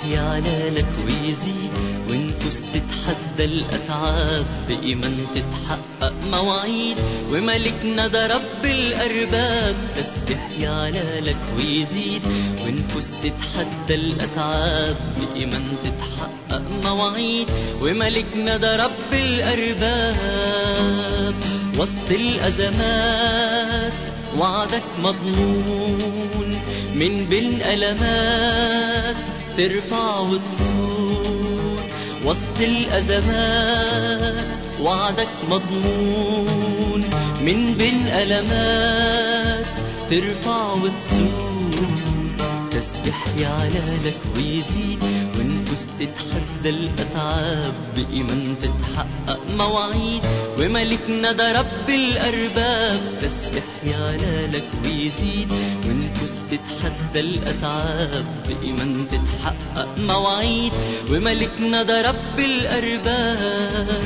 يعلالك ويزيد، ونفوس تتحدى الأتعاب، بإيمان تتحقق مواعيد، وملكنا ده رب الأرباب. تسبح يعلالك ويزيد، ونفوس تتحدى الأتعاب، بإيمان تتحقق مواعيد، وملكنا ده رب الأرباب. وسط الأزمات وعدك مضمون، من بين ألمات ترفع وتسود. وسط الأزمات وعدك مضمون، من بين ألمات ترفع وتسود. تسبح يعلالك ويزيد، ونفوس تتحدى الأتعاب، بإيمان تتحقق مواعيد، وملكنا ده رب الأرباب. تسبح يعلالك ويزيد، ونفوس تتحدى الأتعاب، بإيمان تتحقق مواعيد، وملكنا ده رب الأرباب.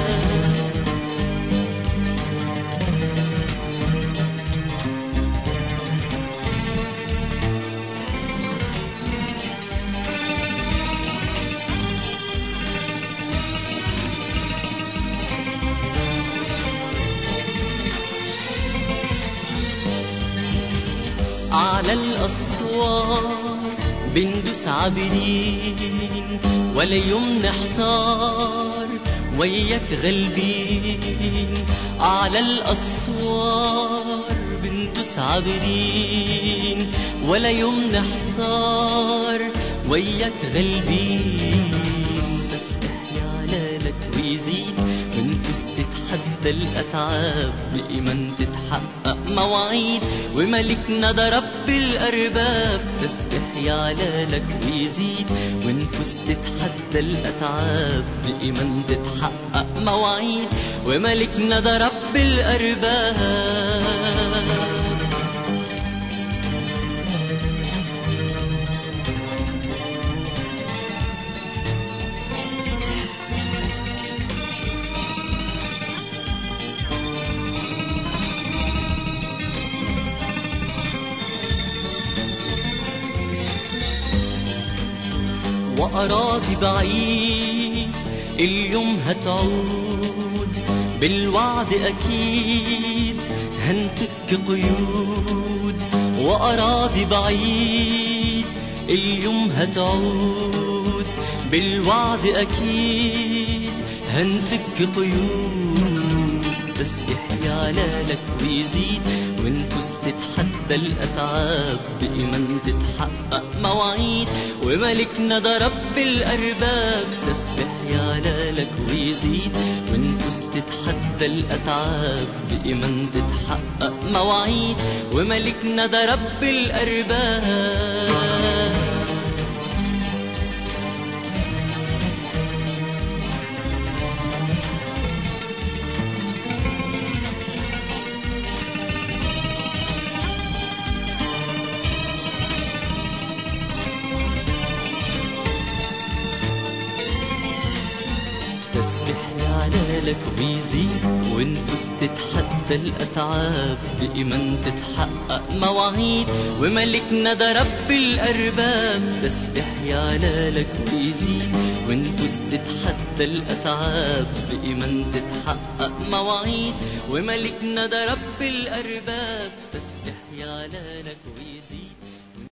على الأسوار بندوس عابرين، ولا يوم نحتار وياك غالبين. على الأسوار بندوس عابرين، ولا يوم نحتار وياك غالبين. تسبح يعلالك ويزيد، ونفوس تتحدى الأتعاب، بإيمان تتحقق مواعيد، وملكنا ده رب الأرباب. تسبح يعلالك ويزيد، ونفوس تتحدى الأتعاب، بإيمان تتحقق مواعيد، وملكنا ده رب الأرباب. وأراضي بعيد اليوم هتعود، بالوعد أكيد هنفك قيود. وأراضي بعيد اليوم هتعود، بالوعد أكيد هنفك قيود. تسبح يعلالك ويزيد، ونفوس تتحدى الأتعاب، بإيمان تتحقق مواعيد، وملكنا ده رب الأرباب. تسبح يعلالك ويزيد، ونفوس تتحدى الأتعاب، بإيمان تتحقق مواعيد، وملكنا ده رب الأرباب. تسبح يعلالك ويزيد، ونفوس تتحدى الأتعاب، بإيمان تتحقق مواعيد، وملكنا ده رب الأرباب. تسبح يعلالك ويزيد، ونفوس تتحدى الأتعاب، بإيمان تتحقق مواعيد، وملكنا ده رب الأرباب. تسبح يعلالك ويزيد.